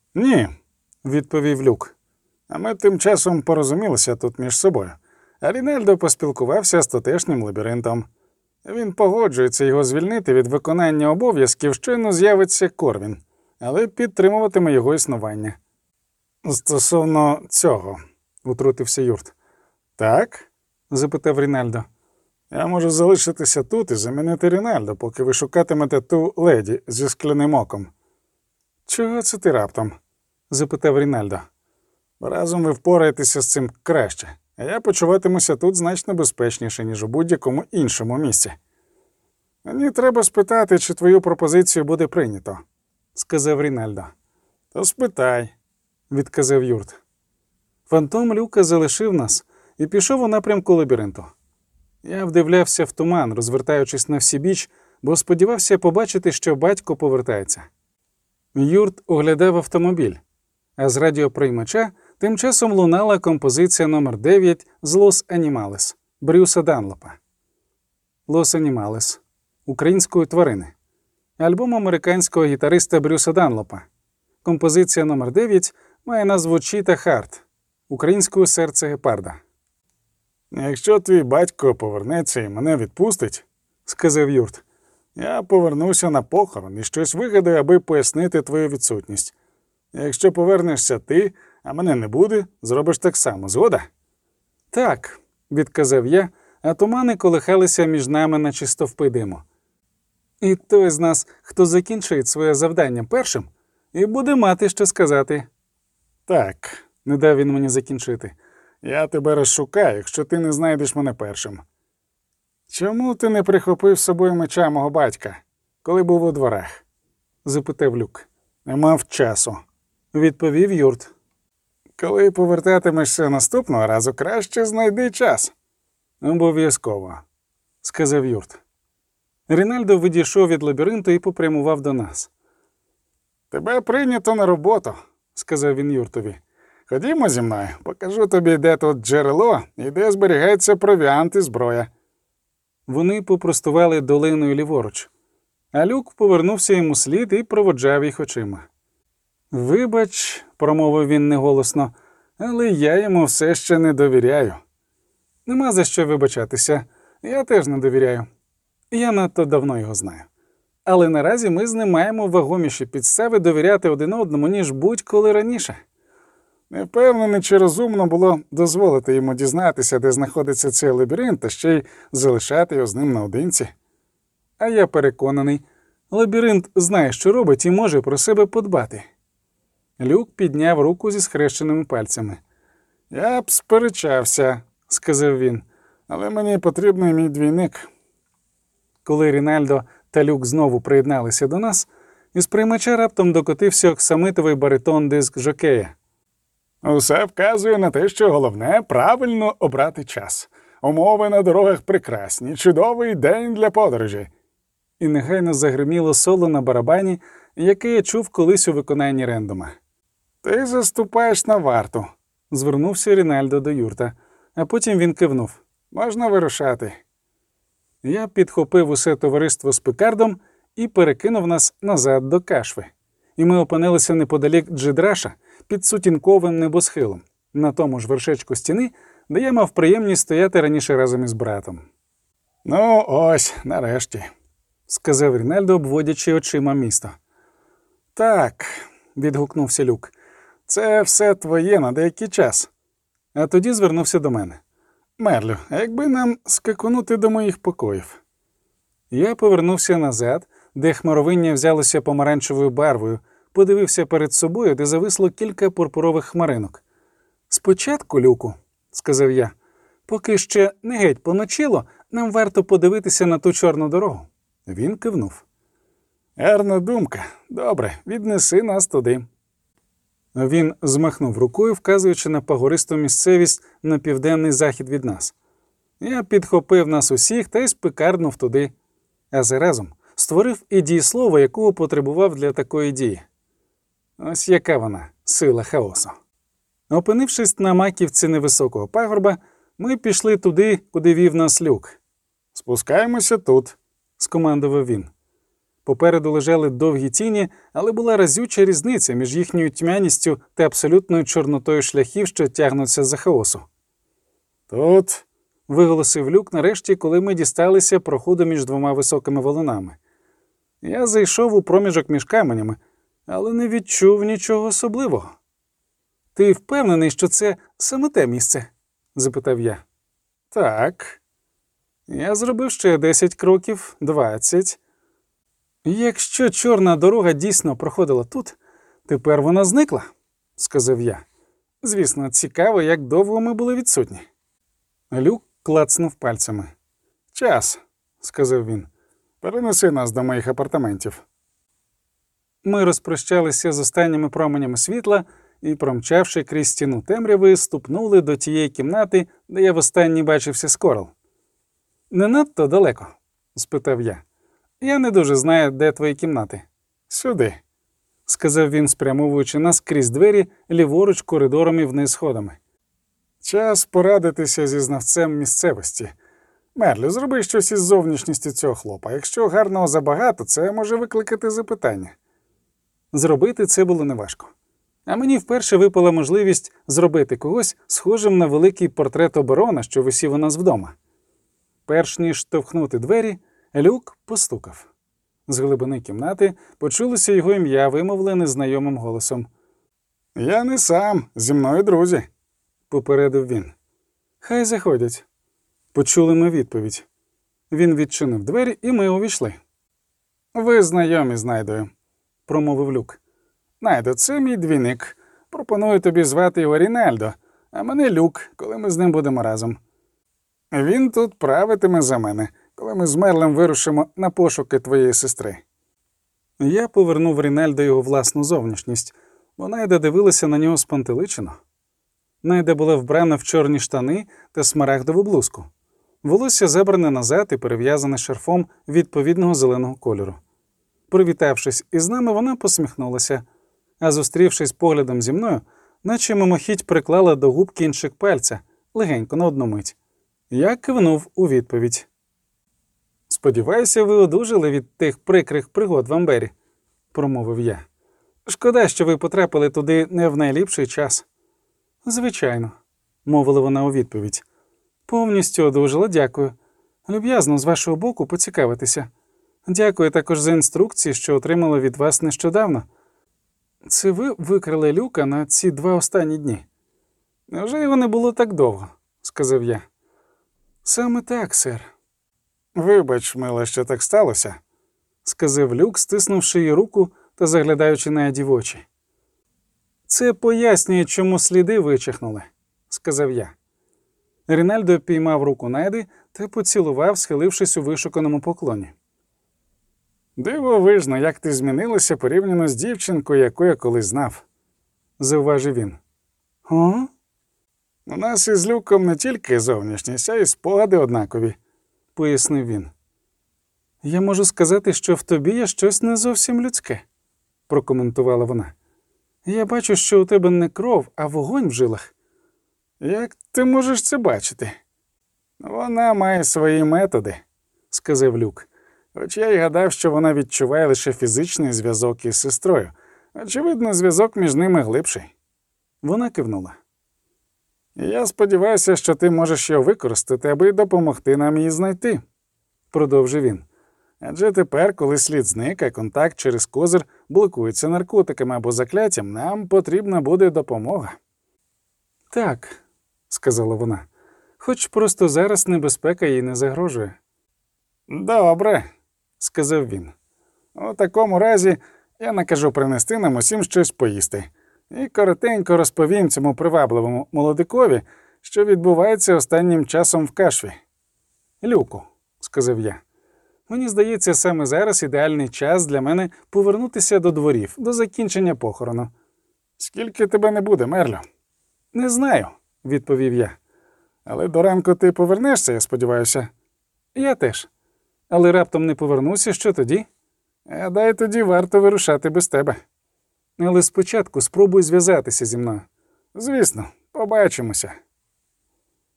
Ні, відповів Люк. А ми тим часом порозумілися тут між собою. А Рінальдо поспілкувався з тутешнім лабіринтом. Він погоджується його звільнити від виконання обов'язків, щойно з'явиться Корвін, але підтримуватиме його існування. Стосовно цього, утрутився Юрт. Так? Запитав Рінальдо. Я можу залишитися тут і замінити Рінальдо, поки ви шукатимете ту леді зі скляним оком. Чого це ти раптом? Запитав Рінальдо. Разом ви впораєтеся з цим краще, а я почуватимуся тут значно безпечніше, ніж у будь-якому іншому місці. Мені треба спитати, чи твою пропозицію буде прийнято, сказав Рінальдо. То спитай, відказав Юрт. Фантом Люка залишив нас і пішов у напрямку лабіринту. Я вдивлявся в туман, розвертаючись на всі біч, бо сподівався побачити, що батько повертається. Юрт оглядав автомобіль, а з радіоприймача тим часом лунала композиція номер 9 з «Лос Анімалес» Брюса Данлопа. «Лос Анімалес» – української тварини. Альбом американського гітариста Брюса Данлопа. Композиція номер 9 має назву «Чіта Харт» – українською «Серце гепарда». «Якщо твій батько повернеться і мене відпустить, – сказав Юрт, – я повернуся на похорон і щось вигадаю, аби пояснити твою відсутність. Якщо повернешся ти, а мене не буде, зробиш так само, згода?» «Так», – відказав я, а тумани колихалися між нами, наче стовпи диму. «І той з нас, хто закінчить своє завдання першим, і буде мати що сказати». «Так», – не дав він мені закінчити, – «я тебе розшукаю, якщо ти не знайдеш мене першим». «Чому ти не прихопив з собою меча мого батька, коли був у дворах?» – запитав Люк. «Не мав часу», – відповів Юрт. «Коли повертатимешся наступного разу, краще знайди час». «Обов'язково», – сказав Юрт. Рінальдо відійшов від лабіринту і попрямував до нас. «Тебе прийнято на роботу», – сказав він Юртові. «Ходімо зі мною, покажу тобі, де тут джерело і де зберігається провіант і зброя». Вони попростували долиною ліворуч, а Люк повернувся йому слід і проводжав їх очима. «Вибач», – промовив він неголосно, – «але я йому все ще не довіряю». «Нема за що вибачатися, я теж не довіряю. Я надто давно його знаю. Але наразі ми з ним маємо вагоміші підстави довіряти один одному, ніж будь-коли раніше». Не впевнений, чи розумно було дозволити йому дізнатися, де знаходиться цей лабіринт, та ще й залишати його з ним наодинці. А я переконаний, лабіринт знає, що робить, і може про себе подбати. Люк підняв руку зі схрещеними пальцями. «Я б сперечався», – сказав він, – «але мені потрібний мій двійник». Коли Рінальдо та Люк знову приєдналися до нас, із приймача раптом докотився оксамитовий баритон диск жокея. «Усе вказує на те, що головне – правильно обрати час. Умови на дорогах прекрасні, чудовий день для подорожі». І негайно загриміло соло на барабані, яке я чув колись у виконанні Рендома. «Ти заступаєш на варту», – звернувся Рінальдо до Юрта, а потім він кивнув. «Можна вирушати». Я підхопив усе товариство з Пикардом і перекинув нас назад до Кашви. І ми опинилися неподалік Джидраша, під сутінковим небосхилом, на тому ж вершечку стіни, де я мав приємність стояти раніше разом із братом. «Ну ось, нарешті», – сказав Рінальдо, обводячи очима місто. «Так», – відгукнувся Люк, – «це все твоє на деякий час». А тоді звернувся до мене. «Мерлю, а якби нам скакунути до моїх покоїв?» Я повернувся назад, де хмаровиння взялося помаранчевою барвою, подивився перед собою, де зависло кілька пурпурових хмаринок. «Спочатку, Люку», – сказав я, – «поки ще не геть поночило, нам варто подивитися на ту чорну дорогу». Він кивнув. «Гарна думка. Добре, віднеси нас туди». Він змахнув рукою, вказуючи на пагористу місцевість на південний захід від нас. Я підхопив нас усіх та й спикарнув туди, а заразом створив і дієслово, якого потребував для такої дії. Ось яка вона, сила хаосу. Опинившись на маківці невисокого пагорба, ми пішли туди, куди вів нас Люк. «Спускаємося тут», – скомандував він. Попереду лежали довгі тіні, але була разюча різниця між їхньою тьмяністю та абсолютною чорнотою шляхів, що тягнуться за хаосу. «Тут», – виголосив Люк нарешті, коли ми дісталися проходу між двома високими валунами. Я зайшов у проміжок між каменями, але не відчув нічого особливого. «Ти впевнений, що це саме те місце?» – запитав я. «Так». Я зробив ще 10 кроків, 20. «Якщо чорна дорога дійсно проходила тут, тепер вона зникла», – сказав я. «Звісно, цікаво, як довго ми були відсутні». Люк клацнув пальцями. «Час», – сказав він. «Перенеси нас до моїх апартаментів». Ми розпрощалися з останніми променями світла і, промчавши крізь стіну темряви, ступнули до тієї кімнати, де я востаннє бачився з Корал. «Не надто далеко?» – спитав я. «Я не дуже знаю, де твої кімнати». «Сюди», – сказав він, спрямовуючи нас крізь двері, ліворуч коридором і вниз сходами. «Час порадитися зі знавцем місцевості. Мерлю, зроби щось із зовнішністю цього хлопа. Якщо гарного забагато, це може викликати запитання». Зробити це було неважко. А мені вперше випала можливість зробити когось схожим на великий портрет оборона, що висів у нас вдома. Перш ніж штовхнути двері, Люк постукав. З глибини кімнати почулося його ім'я, вимовлене знайомим голосом. «Я не сам, зі мною друзі», – попередив він. «Хай заходять». Почули ми відповідь. Він відчинив двері, і ми увійшли. «Ви знайомі з Найдою», – промовив Люк. «Найдо, це мій двійник. Пропоную тобі звати його Рінальдо, а мене Люк, коли ми з ним будемо разом. Він тут правитиме за мене, коли ми з Мерлем вирушимо на пошуки твоєї сестри». Я повернув Рінальдо його власну зовнішність, бо Найда дивилася на нього спантеличено. Найда була вбрана в чорні штани та смарагдову блузку. Волосся забране назад і перев'язане шарфом відповідного зеленого кольору. Привітавшись із нами, вона посміхнулася, а зустрівшись поглядом зі мною, наче мимохідь приклала до губ кінчик пальця, легенько на одну мить. Я кивнув у відповідь. «Сподіваюся, ви одужали від тих прикрих пригод в Амбері», – промовив я. «Шкода, що ви потрапили туди не в найліпший час». «Звичайно», – мовила вона у відповідь. «Повністю одужала, дякую. Люб'язно з вашого боку поцікавитися. Дякую також за інструкції, що отримала від вас нещодавно. Це ви викрили Люка на ці 2 останні дні?» «Невже його не було так довго?» – сказав я. «Саме так, сер». «Вибач, мила, що так сталося», – сказав Люк, стиснувши її руку та заглядаючи на Еді в очі. «Це пояснює, чому сліди вичахнули», – сказав я. Рінальдо піймав руку Найди та поцілував, схилившись у вишуканому поклоні. «Дивовижно, як ти змінилася порівняно з дівчинкою, яку я колись знав», – зауважив він. «О?» «У нас із Люком не тільки зовнішність, а й спогади однакові», – пояснив він. «Я можу сказати, що в тобі є щось не зовсім людське», – прокоментувала вона. «Я бачу, що у тебе не кров, а вогонь в жилах». «Як ти можеш це бачити?» «Вона має свої методи», – сказав Люк. «Хоч я й гадав, що вона відчуває лише фізичний зв'язок із сестрою. Очевидно, зв'язок між ними глибший». Вона кивнула. «Я сподіваюся, що ти можеш його використати, аби допомогти нам її знайти», – продовжив він. «Адже тепер, коли слід зник, а контакт через козир блокується наркотиками або закляттям, нам потрібна буде допомога». «Так», – сказала вона, – «хоч просто зараз небезпека їй не загрожує». «Добре», – сказав він. «У такому разі я накажу принести нам усім щось поїсти. І коротенько розповім цьому привабливому молодикові, що відбувається останнім часом в Кашві». «Люку», – сказав я, – «мені здається, саме зараз ідеальний час для мене повернутися до дворів, до закінчення похорону». «Скільки тебе не буде, Мерлю?» «Не знаю», – відповів я. «Але до ранку ти повернешся, я сподіваюся?» «Я теж. Але раптом не повернуся, що тоді?» «Гадаю, тоді варто вирушати без тебе». «Але спочатку спробуй зв'язатися зі мною». «Звісно, побачимося».